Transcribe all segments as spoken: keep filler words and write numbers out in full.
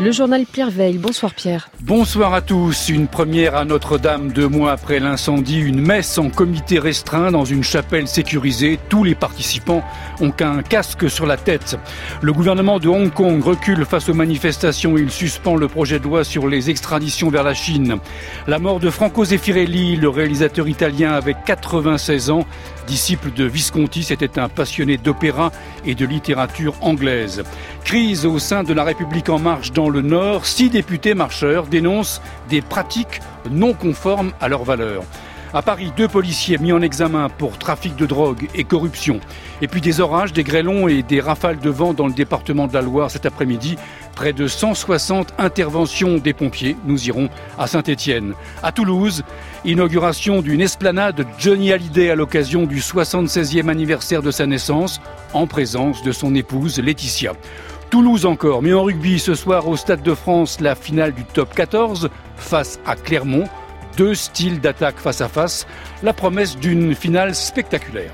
Le journal Pierre Veil. Bonsoir Pierre. Bonsoir à tous. Une première à Notre-Dame, deux mois après l'incendie. Une messe en comité restreint dans une chapelle sécurisée. Tous les participants ont qu'un casque sur la tête. Le gouvernement de Hong Kong recule face aux manifestations. Il suspend le projet de loi sur les extraditions vers la Chine. La mort de Franco Zeffirelli, le réalisateur italien avec quatre-vingt-seize ans. Disciple de Visconti, c'était un passionné d'opéra et de littérature anglaise. Crise au sein de la République en marche dans le Nord. Six députés marcheurs dénoncent des pratiques non conformes à leurs valeurs. À Paris, deux policiers mis en examen pour trafic de drogue et corruption. Et puis des orages, des grêlons et des rafales de vent dans le département de la Loire cet après-midi. Près de cent soixante interventions des pompiers. Nous irons à Saint-Étienne. À Toulouse, inauguration d'une esplanade Johnny Hallyday à l'occasion du soixante-seizième anniversaire de sa naissance, en présence de son épouse Laetitia. Toulouse encore, mais en rugby ce soir au Stade de France, la finale du top quatorze face à Clermont. Deux styles d'attaque face à face, la promesse d'une finale spectaculaire.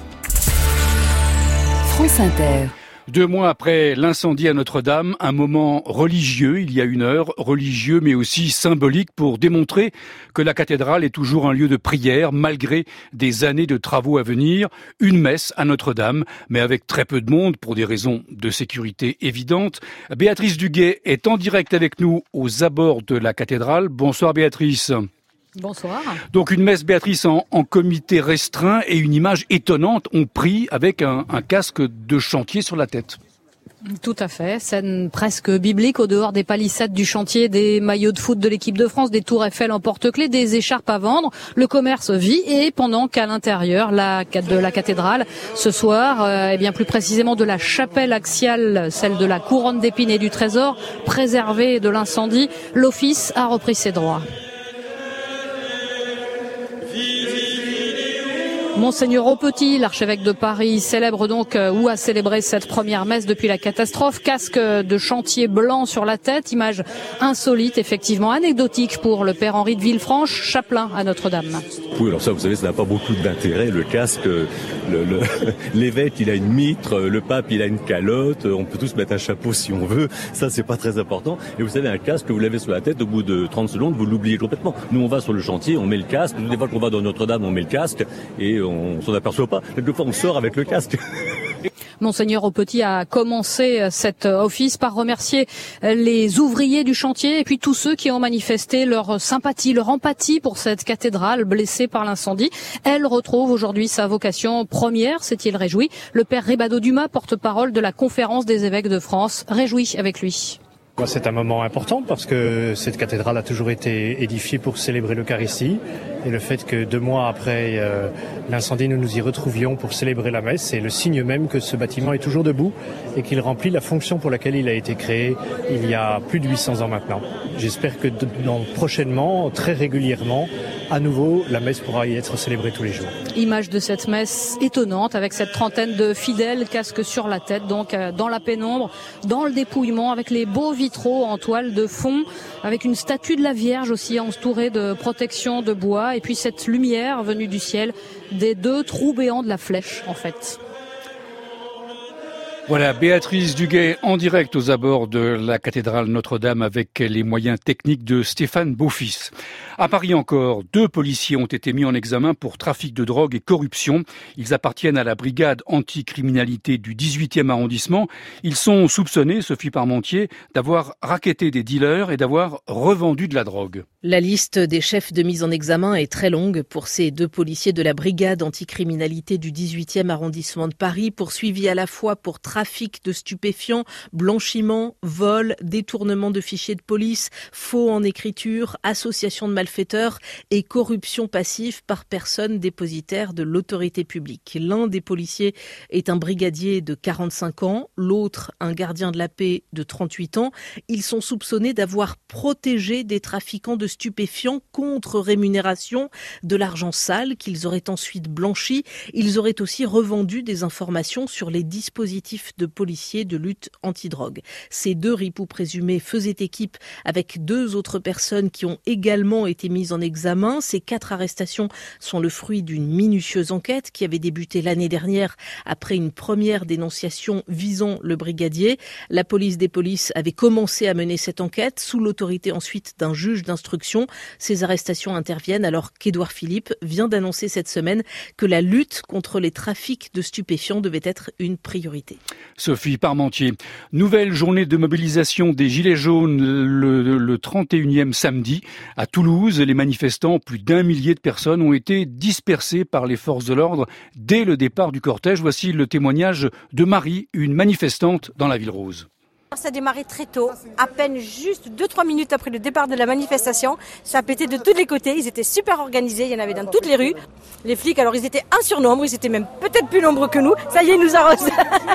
France Inter. Deux mois après l'incendie à Notre-Dame, un moment religieux, il y a une heure, religieux mais aussi symbolique pour démontrer que la cathédrale est toujours un lieu de prière malgré des années de travaux à venir. Une messe à Notre-Dame, mais avec très peu de monde pour des raisons de sécurité évidentes. Béatrice Duguay est en direct avec nous aux abords de la cathédrale. Bonsoir Béatrice. Bonsoir. Donc une messe, Béatrice, en, en comité restreint et une image étonnante, on prie avec un, un casque de chantier sur la tête. Tout à fait, scène presque biblique au dehors des palissades du chantier, des maillots de foot de l'équipe de France, des tours Eiffel en porte-clés, des écharpes à vendre. Le commerce vit et pendant qu'à l'intérieur la, de la cathédrale, ce soir, euh, et bien plus précisément de la chapelle axiale, celle de la couronne d'épines et du trésor, préservée de l'incendie, l'office a repris ses droits. Monseigneur Aupetit, l'archevêque de Paris, célèbre donc euh, ou a célébré cette première messe depuis la catastrophe. Casque de chantier blanc sur la tête, image insolite, effectivement anecdotique pour le père Henri de Villefranche, chapelain à Notre-Dame. Oui, alors ça, vous savez, ça n'a pas beaucoup d'intérêt. Le casque, le, le, l'évêque, il a une mitre, le pape, il a une calotte. On peut tous mettre un chapeau si on veut. Ça, c'est pas très important. Et vous savez, un casque, vous l'avez sur la tête, au bout de trente secondes, vous l'oubliez complètement. Nous, on va sur le chantier, on met le casque. Des fois qu'on va dans Notre-Dame, on met le casque et on s'en aperçoit pas. Quelquefois, on sort avec le casque. Monseigneur Aupetit a commencé cet office par remercier les ouvriers du chantier et puis tous ceux qui ont manifesté leur sympathie, leur empathie pour cette cathédrale blessée par l'incendie. Elle retrouve aujourd'hui sa vocation première, s'est-il réjoui. Le père Ribado Dumas, porte-parole de la Conférence des évêques de France, réjouit avec lui. C'est un moment important parce que cette cathédrale a toujours été édifiée pour célébrer l'Eucharistie et le fait que deux mois après euh, l'incendie, nous nous y retrouvions pour célébrer la messe, c'est le signe même que ce bâtiment est toujours debout et qu'il remplit la fonction pour laquelle il a été créé il y a plus de huit cents ans maintenant. J'espère que dans, prochainement, très régulièrement, à nouveau, la messe pourra y être célébrée tous les jours. Image de cette messe étonnante avec cette trentaine de fidèles, casque sur la tête, donc euh, dans la pénombre, dans le dépouillement, avec les beaux vitraux en toile de fond, avec une statue de la Vierge aussi entourée de protection de bois, et puis cette lumière venue du ciel des deux trous béants de la flèche en fait. Voilà, Béatrice Duguay en direct aux abords de la cathédrale Notre-Dame avec les moyens techniques de Stéphane Beaufils. À Paris encore, deux policiers ont été mis en examen pour trafic de drogue et corruption. Ils appartiennent à la brigade anticriminalité du dix-huitième arrondissement. Ils sont soupçonnés, Sophie Parmentier, d'avoir racketté des dealers et d'avoir revendu de la drogue. La liste des chefs de mise en examen est très longue pour ces deux policiers de la brigade anticriminalité du dix-huitième arrondissement de Paris, poursuivis à la fois pour trafic de stupéfiants, blanchiment, vol, détournement de fichiers de police, faux en écriture, association de malfaiteurs et corruption passive par personne dépositaire de l'autorité publique. L'un des policiers est un brigadier de quarante-cinq ans, l'autre un gardien de la paix de trente-huit ans. Ils sont soupçonnés d'avoir protégé des trafiquants de stupéfiants contre rémunération, de l'argent sale qu'ils auraient ensuite blanchi. Ils auraient aussi revendu des informations sur les dispositifs collectif de policiers de lutte antidrogue. Ces deux ripoux présumés faisaient équipe avec deux autres personnes qui ont également été mises en examen. Ces quatre arrestations sont le fruit d'une minutieuse enquête qui avait débuté l'année dernière après une première dénonciation visant le brigadier. La police des polices avait commencé à mener cette enquête sous l'autorité ensuite d'un juge d'instruction. Ces arrestations interviennent alors qu'Édouard Philippe vient d'annoncer cette semaine que la lutte contre les trafics de stupéfiants devait être une priorité. Sophie Parmentier. Nouvelle journée de mobilisation des Gilets jaunes le, le trente et unième samedi. À Toulouse, les manifestants, plus d'un millier de personnes, ont été dispersés par les forces de l'ordre dès le départ du cortège. Voici le témoignage de Marie, une manifestante dans la Ville Rose. Ça a démarré très tôt, à peine juste deux trois minutes après le départ de la manifestation. Ça a pété de tous les côtés, ils étaient super organisés, il y en avait dans toutes les rues. Les flics, alors ils étaient un surnombre, ils étaient même peut-être plus nombreux que nous. Ça y est, ils nous arrosent.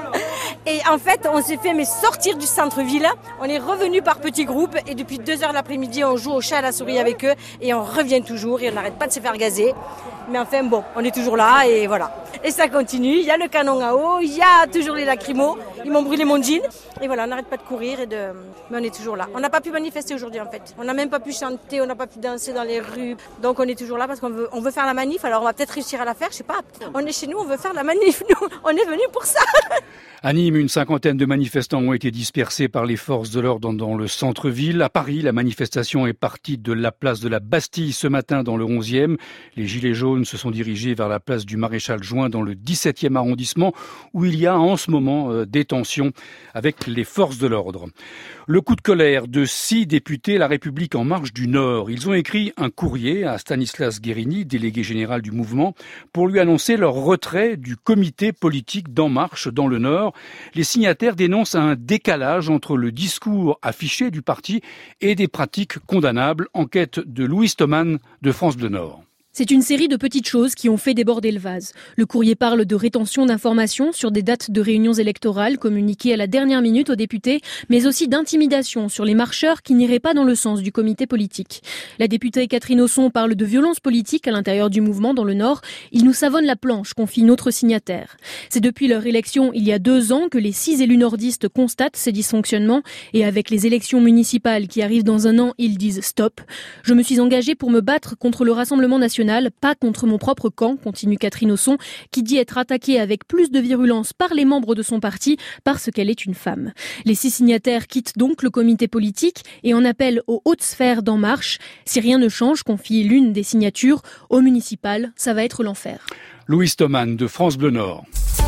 Et en fait, on s'est fait mais sortir du centre-ville. On est revenu par petits groupes et depuis deux heures l'après-midi, on joue au chat à la souris avec eux et on revient toujours et on n'arrête pas de se faire gazer. Mais enfin bon, on est toujours là et voilà. Et ça continue, il y a le canon à eau, il y a toujours les lacrymos, ils m'ont brûlé mon jean. Et voilà, on n'arrête pas de courir, et de... mais on est toujours là. On n'a pas pu manifester aujourd'hui en fait. On n'a même pas pu chanter, on n'a pas pu danser dans les rues. Donc on est toujours là parce qu'on veut, on veut faire la manif, alors on va peut-être réussir à la faire, je sais pas. On est chez nous, on veut faire la manif, nous, on est venus pour ça. À Nîmes, une cinquantaine de manifestants ont été dispersés par les forces de l'ordre dans le centre-ville. À Paris, la manifestation est partie de la place de la Bastille ce matin dans le onzième. Les Gilets jaunes se sont dirigés vers la place du Maréchal Juin dans le dix-septième arrondissement où il y a en ce moment euh, des tensions avec les forces de l'ordre. Le coup de colère de six députés La République En Marche du Nord. Ils ont écrit un courrier à Stanislas Guerini, délégué général du mouvement, pour lui annoncer leur retrait du comité politique d'En Marche dans le Nord. Les signataires dénoncent un décalage entre le discours affiché du parti et des pratiques condamnables. Enquête de Louis Thoman de France Bleu Nord. C'est une série de petites choses qui ont fait déborder le vase. Le courrier parle de rétention d'informations sur des dates de réunions électorales communiquées à la dernière minute aux députés, mais aussi d'intimidation sur les marcheurs qui n'iraient pas dans le sens du comité politique. La députée Catherine Osson parle de violence politique à l'intérieur du mouvement dans le Nord. Il nous savonne la planche, confie notre signataire. C'est depuis leur élection il y a deux ans que les six élus nordistes constatent ces dysfonctionnements et avec les élections municipales qui arrivent dans un an, ils disent stop. Je me suis engagée pour me battre contre le Rassemblement national, pas contre mon propre camp, continue Catherine Osson, qui dit être attaquée avec plus de virulence par les membres de son parti parce qu'elle est une femme. Les six signataires quittent donc le comité politique et en appellent aux hautes sphères d'En Marche. Si rien ne change, confie l'une des signatures, au municipal, ça va être l'enfer. Louis Thoman de France Bleu Nord.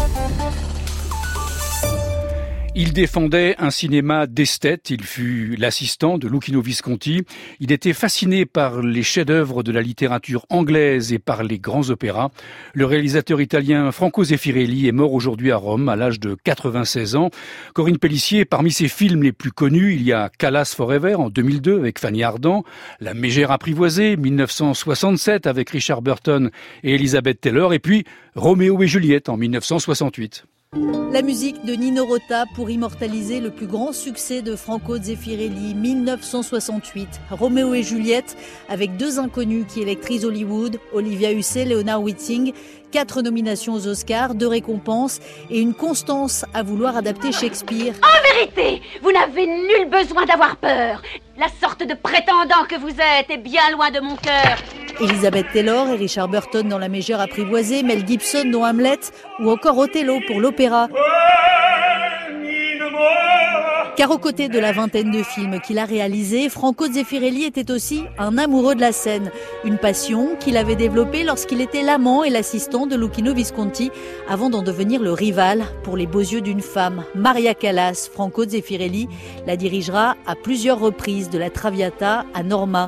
Il défendait un cinéma d'esthète. Il fut l'assistant de Luchino Visconti. Il était fasciné par les chefs-d'œuvre de la littérature anglaise et par les grands opéras. Le réalisateur italien Franco Zeffirelli est mort aujourd'hui à Rome à l'âge de quatre-vingt-seize ans. Corinne Pellissier, parmi ses films les plus connus, il y a Callas Forever en deux mille deux avec Fanny Ardant, La Mégère apprivoisée mille neuf cent soixante-sept avec Richard Burton et Elizabeth Taylor, et puis Roméo et Juliette en mille neuf cent soixante-huit. La musique de Nino Rota pour immortaliser le plus grand succès de Franco Zeffirelli, mille neuf cent soixante-huit. Roméo et Juliette, avec deux inconnus qui électrisent Hollywood, Olivia Hussey, Leonard Whiting. Quatre nominations aux Oscars, deux récompenses et une constance à vouloir adapter Shakespeare. En vérité, vous n'avez nul besoin d'avoir peur. La sorte de prétendant que vous êtes est bien loin de mon cœur. Elizabeth Taylor et Richard Burton dans La Mégère apprivoisée, Mel Gibson dans Hamlet ou encore Othello pour l'opéra. Car aux côtés de la vingtaine de films qu'il a réalisés, Franco Zeffirelli était aussi un amoureux de la scène. Une passion qu'il avait développée lorsqu'il était l'amant et l'assistant de Luchino Visconti, avant d'en devenir le rival pour les beaux yeux d'une femme. Maria Callas, Franco Zeffirelli la dirigera à plusieurs reprises de la Traviata à Norma.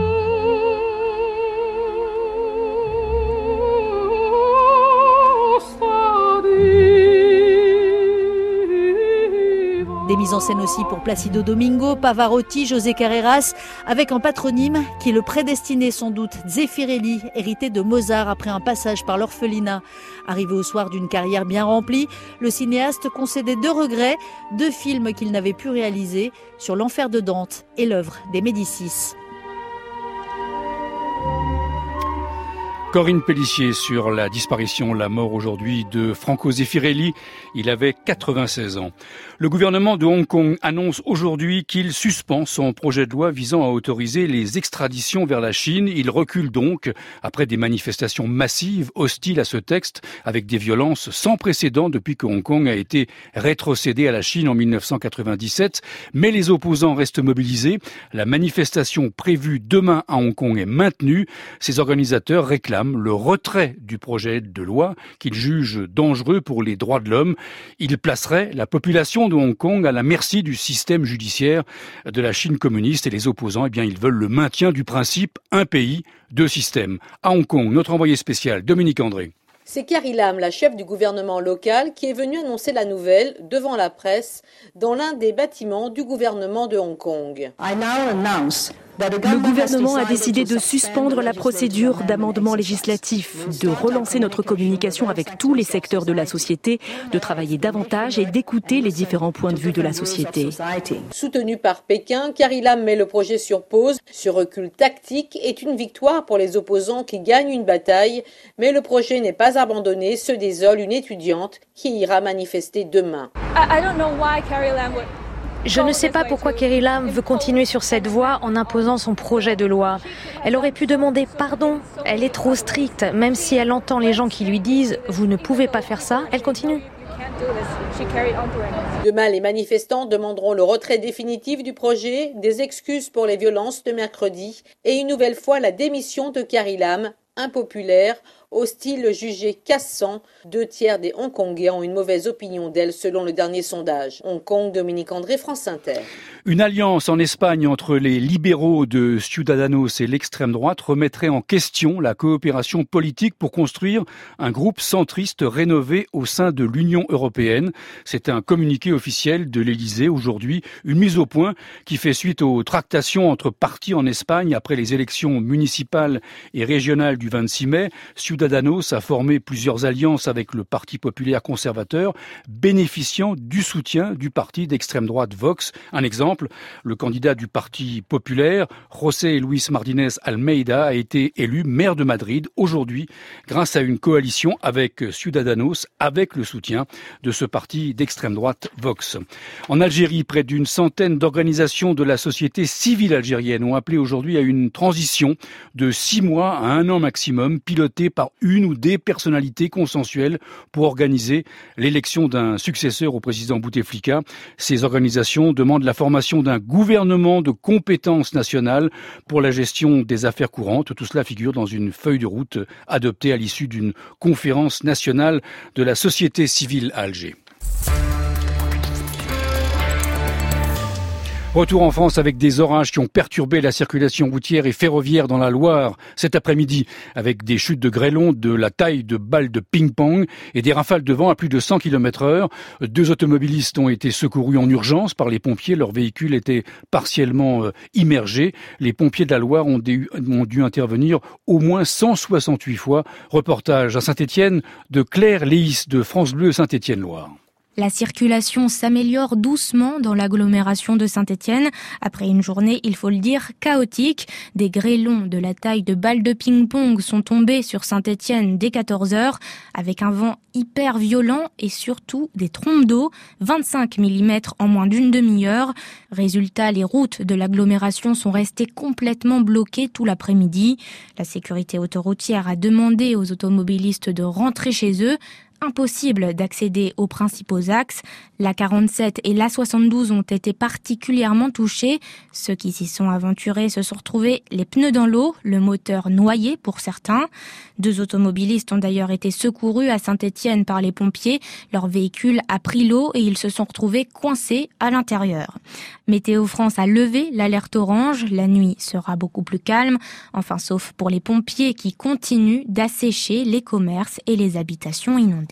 Des mises en scène aussi pour Placido Domingo, Pavarotti, José Carreras, avec un patronyme qui le prédestinait sans doute, Zeffirelli, hérité de Mozart après un passage par l'orphelinat. Arrivé au soir d'une carrière bien remplie, le cinéaste concédait deux regrets, deux films qu'il n'avait pu réaliser, sur l'enfer de Dante et l'œuvre des Médicis. Corinne Pellissier sur la disparition, la mort aujourd'hui de Franco Zeffirelli. Il avait quatre-vingt-seize ans. Le gouvernement de Hong Kong annonce aujourd'hui qu'il suspend son projet de loi visant à autoriser les extraditions vers la Chine. Il recule donc après des manifestations massives hostiles à ce texte avec des violences sans précédent depuis que Hong Kong a été rétrocédé à la Chine en mille neuf cent quatre-vingt-dix-sept. Mais les opposants restent mobilisés. La manifestation prévue demain à Hong Kong est maintenue. Ses organisateurs réclament le retrait du projet de loi qu'ils jugent dangereux pour les droits de l'homme. Il placerait la population de Hong Kong à la merci du système judiciaire de la Chine communiste et les opposants, eh bien, ils veulent le maintien du principe un pays, deux systèmes. À Hong Kong, notre envoyé spécial, Dominique André. C'est Carrie Lam, la chef du gouvernement local, qui est venue annoncer la nouvelle devant la presse dans l'un des bâtiments du gouvernement de Hong Kong. Le gouvernement a décidé de suspendre la procédure d'amendement législatif, de relancer notre communication avec tous les secteurs de la société, de travailler davantage et d'écouter les différents points de vue de la société. Soutenu par Pékin, Carrie Lam met le projet sur pause. Ce recul tactique est une victoire pour les opposants qui gagnent une bataille, mais le projet n'est pas abandonné, se désole une étudiante qui ira manifester demain. Je ne sais pas pourquoi Carrie Lam veut continuer sur cette voie en imposant son projet de loi. Elle aurait pu demander pardon. Elle est trop stricte. Même si elle entend les gens qui lui disent « vous ne pouvez pas faire ça », elle continue. Demain, les manifestants demanderont le retrait définitif du projet, des excuses pour les violences de mercredi et une nouvelle fois la démission de Carrie Lam, impopulaire, hostile, jugée cassant. Deux tiers des Hongkongais ont une mauvaise opinion d'elle selon le dernier sondage. Hong Kong, Dominique André, France Inter. Une alliance en Espagne entre les libéraux de Ciudadanos et l'extrême droite remettrait en question la coopération politique pour construire un groupe centriste rénové au sein de l'Union européenne. C'est un communiqué officiel de l'Élysée aujourd'hui, une mise au point qui fait suite aux tractations entre partis en Espagne après les élections municipales et régionales du vingt-six mai. Ciudadanos a formé plusieurs alliances avec le Parti populaire conservateur, bénéficiant du soutien du parti d'extrême droite Vox. Un exemple, le candidat du Parti populaire, José Luis Martínez Almeida, a été élu maire de Madrid aujourd'hui grâce à une coalition avec Ciudadanos, avec le soutien de ce parti d'extrême droite Vox. En Algérie, près d'une centaine d'organisations de la société civile algérienne ont appelé aujourd'hui à une transition de six mois à un an maximum, pilotée par une ou des personnalités consensuelles pour organiser l'élection d'un successeur au président Bouteflika. Ces organisations demandent la formation d'un gouvernement de compétences nationales pour la gestion des affaires courantes. Tout cela figure dans une feuille de route adoptée à l'issue d'une conférence nationale de la société civile à Alger. Retour en France avec des orages qui ont perturbé la circulation routière et ferroviaire dans la Loire cet après-midi, avec des chutes de grêlons de la taille de balles de ping-pong et des rafales de vent à plus de cent kilomètres heure. Deux automobilistes ont été secourus en urgence par les pompiers. Leur véhicule était partiellement euh, immergé. Les pompiers de la Loire ont, dé- ont dû intervenir au moins cent soixante-huit fois. Reportage à Saint-Étienne de Claire Léis de France Bleu Saint-Étienne-Loire. La circulation s'améliore doucement dans l'agglomération de Saint-Étienne. Après une journée, il faut le dire, chaotique. Des grêlons de la taille de balles de ping-pong sont tombés sur Saint-Étienne dès quatorze heures, avec un vent hyper violent et surtout des trompes d'eau, vingt-cinq millimètres en moins d'une demi-heure. Résultat, les routes de l'agglomération sont restées complètement bloquées tout l'après-midi. La sécurité autoroutière a demandé aux automobilistes de rentrer chez eux. Impossible d'accéder aux principaux axes. La quarante-sept et la soixante-douze ont été particulièrement touchés. Ceux qui s'y sont aventurés se sont retrouvés les pneus dans l'eau, le moteur noyé pour certains. Deux automobilistes ont d'ailleurs été secourus à Saint-Étienne par les pompiers. Leur véhicule a pris l'eau et ils se sont retrouvés coincés à l'intérieur. Météo France a levé l'alerte orange. La nuit sera beaucoup plus calme. Enfin, sauf pour les pompiers qui continuent d'assécher les commerces et les habitations inondées.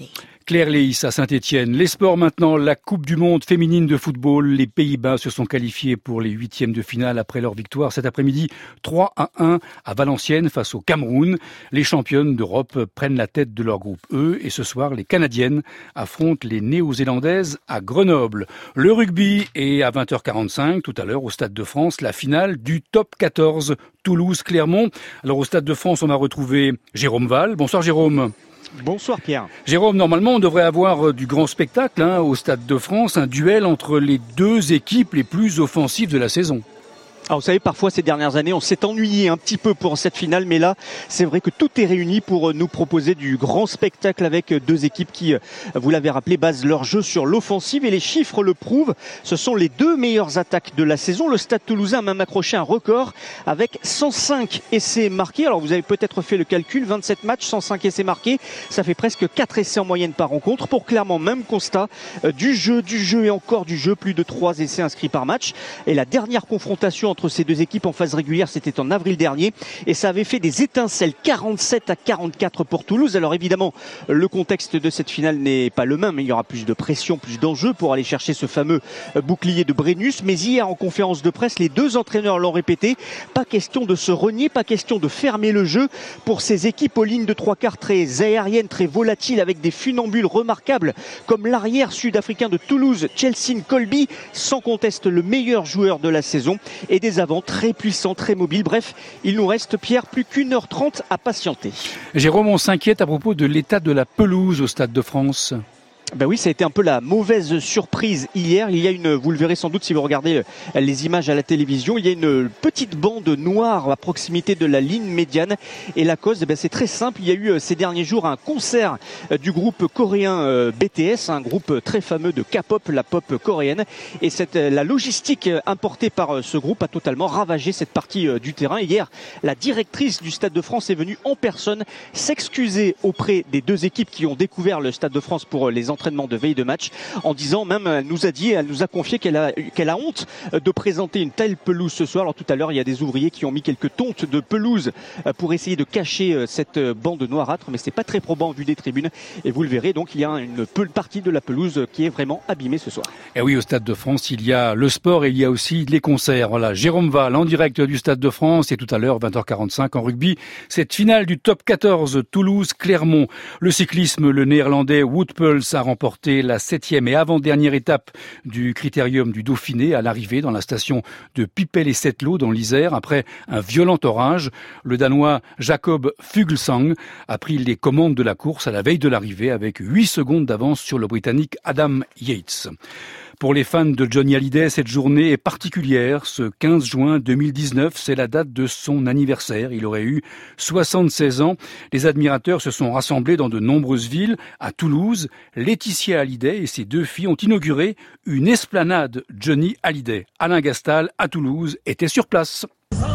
Claire Léis à Saint-Étienne. Les sports maintenant, la Coupe du Monde féminine de football. Les Pays-Bas se sont qualifiés pour les huitièmes de finale après leur victoire cet après-midi trois à un à Valenciennes face au Cameroun. Les championnes d'Europe prennent la tête de leur groupe E et ce soir, les Canadiennes affrontent les Néo-Zélandaises à Grenoble. Le rugby est à vingt heures quarante-cinq tout à l'heure au Stade de France, la finale du top quatorze Toulouse-Clermont. Alors au Stade de France, on a retrouvé Jérôme Val. Bonsoir Jérôme. Bonsoir Pierre. Jérôme, normalement on devrait avoir du grand spectacle hein, au Stade de France, un duel entre les deux équipes les plus offensives de la saison. Alors vous savez, parfois ces dernières années, on s'est ennuyé un petit peu pour cette finale, mais là, c'est vrai que tout est réuni pour nous proposer du grand spectacle avec deux équipes qui, vous l'avez rappelé, basent leur jeu sur l'offensive et les chiffres le prouvent. Ce sont les deux meilleures attaques de la saison. Le Stade Toulousain a même accroché un record avec cent cinq essais marqués. Alors vous avez peut-être fait le calcul, vingt-sept matchs, cent cinq essais marqués, ça fait presque quatre essais en moyenne par rencontre. Pour clairement même constat, du jeu, du jeu et encore du jeu, plus de trois essais inscrits par match. Et la dernière confrontation entre ces deux équipes en phase régulière, c'était en avril dernier et ça avait fait des étincelles, quarante-sept à quarante-quatre pour Toulouse. Alors évidemment, le contexte de cette finale n'est pas le même, il y aura plus de pression, plus d'enjeux pour aller chercher ce fameux bouclier de Brennus, mais hier en conférence de presse, les deux entraîneurs l'ont répété, pas question de se renier, pas question de fermer le jeu pour ces équipes aux lignes de trois quarts très aériennes, très volatiles, avec des funambules remarquables comme l'arrière sud-africain de Toulouse, Chelsea Colby, sans conteste le meilleur joueur de la saison, et des avants très puissant, très mobile. Bref, il nous reste, Pierre, plus qu'une heure trente à patienter. Jérôme, on s'inquiète à propos de l'état de la pelouse au Stade de France. Ben oui, ça a été un peu la mauvaise surprise hier. Il y a une, vous le verrez sans doute si vous regardez les images à la télévision, il y a une petite bande noire à proximité de la ligne médiane. Et la cause, ben c'est très simple. Il y a eu ces derniers jours un concert du groupe coréen B T S, un groupe très fameux de K-pop, la pop coréenne. Et cette, la logistique importée par ce groupe a totalement ravagé cette partie du terrain. Et hier, la directrice du Stade de France est venue en personne s'excuser auprès des deux équipes qui ont découvert le Stade de France pour les entraînement de veille de match, en disant même, elle nous a dit, elle nous a confié qu'elle a, qu'elle a honte de présenter une telle pelouse ce soir. Alors tout à l'heure, il y a des ouvriers qui ont mis quelques tontes de pelouse pour essayer de cacher cette bande noirâtre, mais c'est pas très probant vu des tribunes. Et vous le verrez, donc il y a une partie de la pelouse qui est vraiment abîmée ce soir. Et oui, au Stade de France, il y a le sport et il y a aussi les concerts. Voilà, Jérôme Val en direct du Stade de France et tout à l'heure, vingt heures quarante-cinq en rugby, cette finale du top quatorze Toulouse-Clermont. Le cyclisme, le néerlandais Wout Poels a remporté la septième et avant-dernière étape du Critérium du Dauphiné à l'arrivée dans la station de Pipel-et-Settlo dans l'Isère. Après un violent orage, le Danois Jakob Fuglsang a pris les commandes de la course à la veille de l'arrivée avec huit secondes d'avance sur le Britannique Adam Yates. Pour les fans de Johnny Hallyday, cette journée est particulière. Ce quinze juin deux mille dix-neuf, c'est la date de son anniversaire. Il aurait eu soixante-seize ans. Les admirateurs se sont rassemblés dans de nombreuses villes. À Toulouse, Laetitia Hallyday et ses deux filles ont inauguré une esplanade Johnny Hallyday. Alain Gastal, à Toulouse, était sur place.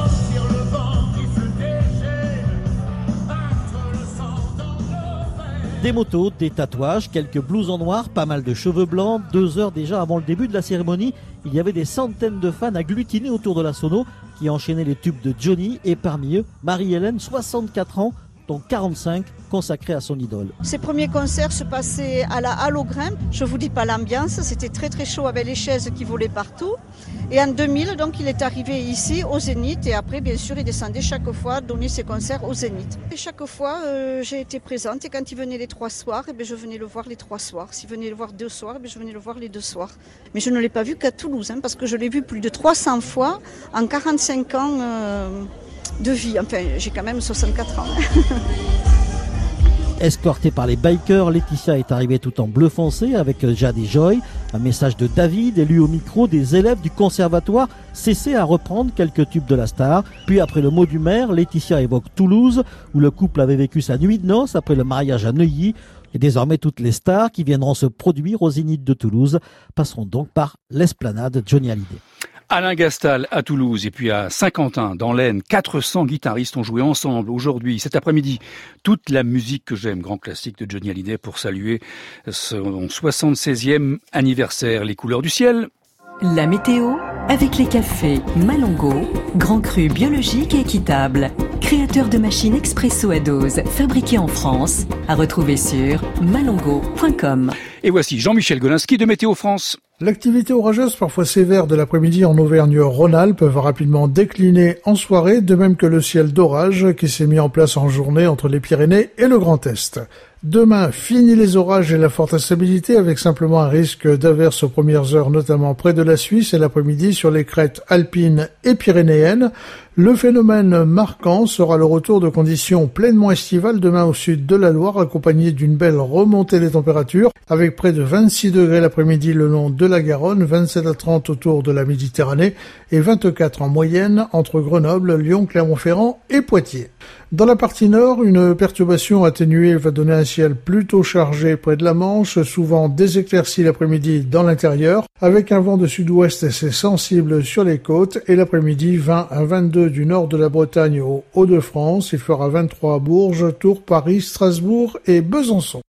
Des motos, des tatouages, quelques blousons noirs, pas mal de cheveux blancs. Deux heures déjà avant le début de la cérémonie, il y avait des centaines de fans agglutinés autour de la sono qui enchaînaient les tubes de Johnny et parmi eux, Marie-Hélène, soixante-quatre ans, dont quarante-cinq consacrés à son idole. Ses premiers concerts se passaient à la Halle au Grimpe. Je vous dis pas l'ambiance, c'était très très chaud avec les chaises qui volaient partout. Et en deux mille, donc, il est arrivé ici au Zénith et après, bien sûr, il descendait chaque fois donner ses concerts au Zénith. Et chaque fois, euh, j'ai été présente et quand il venait les trois soirs, eh bien, je venais le voir les trois soirs. S'il venait le voir deux soirs, eh bien, je venais le voir les deux soirs. Mais je ne l'ai pas vu qu'à Toulouse, hein, parce que je l'ai vu plus de trois cents fois en quarante-cinq ans euh, de vie. Enfin, j'ai quand même soixante-quatre ans. Escortée par les bikers, Laetitia est arrivée tout en bleu foncé avec Jade et Joy. Un message de David, élu au micro des élèves du conservatoire, cessé à reprendre quelques tubes de la star. Puis après le mot du maire, Laetitia évoque Toulouse, où le couple avait vécu sa nuit de noces après le mariage à Neuilly. Et désormais, toutes les stars qui viendront se produire au Zénith de Toulouse passeront donc par l'esplanade Johnny Hallyday. Alain Gastal à Toulouse et puis à Saint-Quentin dans l'Aisne, quatre cents guitaristes ont joué ensemble aujourd'hui, cet après-midi. Toute la musique que j'aime, grand classique de Johnny Hallyday pour saluer son soixante-seizième anniversaire. Les couleurs du ciel. La météo avec les cafés Malongo, grand cru biologique et équitable. créateur de machines expresso à dose fabriquées en France, à retrouver sur malongo point com. Et voici Jean-Michel Golinski de Météo France. L'activité orageuse, parfois sévère de l'après-midi en Auvergne-Rhône-Alpes, va rapidement décliner en soirée, de même que le ciel d'orage qui s'est mis en place en journée entre les Pyrénées et le Grand Est. Demain, fini les orages et la forte instabilité avec simplement un risque d'averses aux premières heures, notamment près de la Suisse et l'après-midi sur les crêtes alpines et pyrénéennes. Le phénomène marquant sera le retour de conditions pleinement estivales demain au sud de la Loire, accompagné d'une belle remontée des températures, avec près de vingt-six degrés l'après-midi le long de la Garonne, vingt-sept à trente autour de la Méditerranée et vingt-quatre en moyenne entre Grenoble, Lyon, Clermont-Ferrand et Poitiers. Dans la partie nord, une perturbation atténuée va donner un ciel plutôt chargé près de la Manche, souvent des éclaircies l'après-midi dans l'intérieur, avec un vent de sud-ouest assez sensible sur les côtes, et l'après-midi vingt à vingt-deux du nord de la Bretagne aux Hauts-de-France. Il fera vingt-trois à Bourges, Tours, Paris, Strasbourg et Besançon.